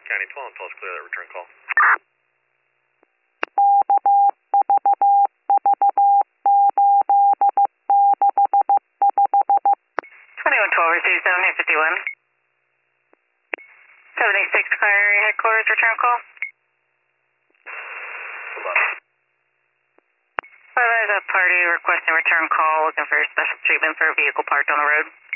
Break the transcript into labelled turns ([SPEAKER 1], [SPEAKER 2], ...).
[SPEAKER 1] County 12 and 12 is clear that return call.
[SPEAKER 2] 2112 received 7851. 76 Clary headquarters, return call.
[SPEAKER 1] Hold on.
[SPEAKER 2] There's a party requesting return call looking for special treatment for a vehicle parked on the road.